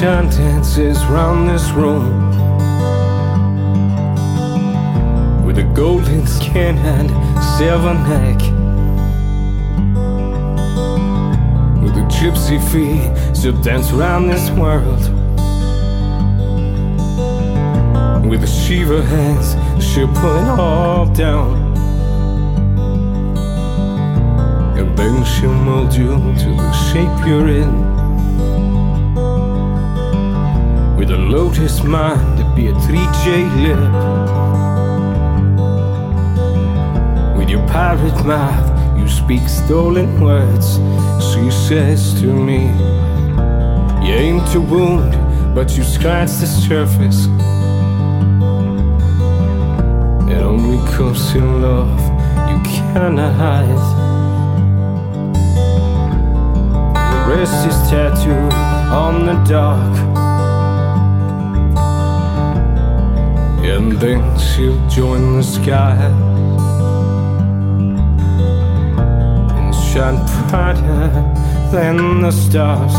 Moonshine dances round this room with a golden skin and silver neck, with a gypsy feet she'll dance round this world, with the Shiva hands she'll pull it all down, and then she'll mold you to the shape you're in. With a lotus mind, a Beatrice lip, with your pirate mouth you speak stolen words. She says to me, you aim to wound, but you scratch the surface. And only 'cause in love you cannot hide. The rest is tattooed on the dark, and then she'll join the sky and shine brighter than the stars.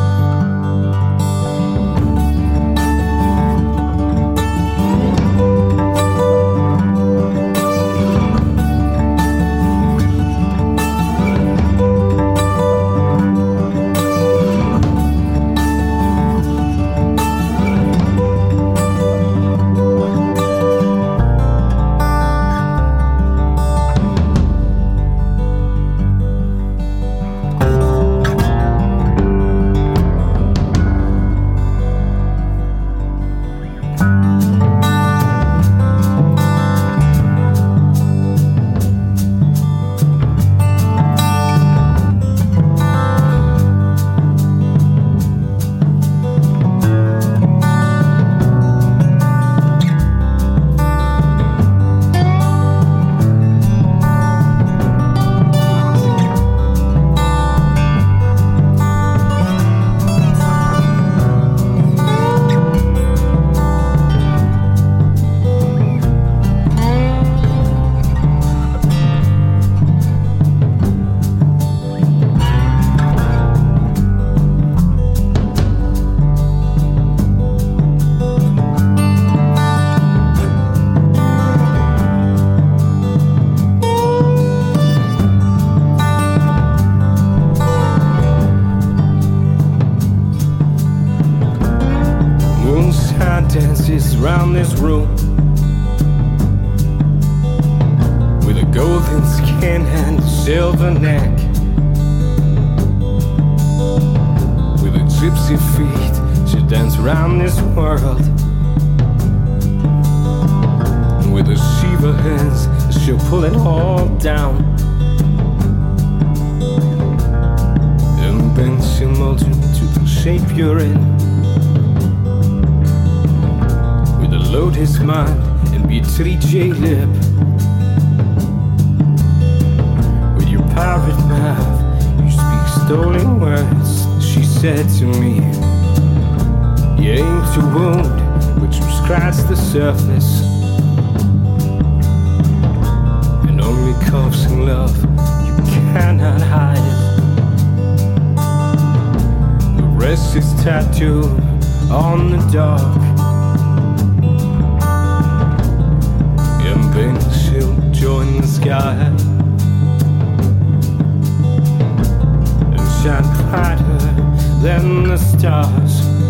Dances round this room with a golden skin and silver neck, with a gypsy feet she dance round this world, with her Shiva hands she'll pull it all down, and then she'll mold you to the shape you're in. Lotus mind and Beatrice lip, with your pirate mouth you speak stolen words. She said to me, you aim to wound, but you scratch the surface. And only 'cause in love you cannot hide. The rest is tattooed on the dark, and then she'll join the sky and shine brighter than the stars.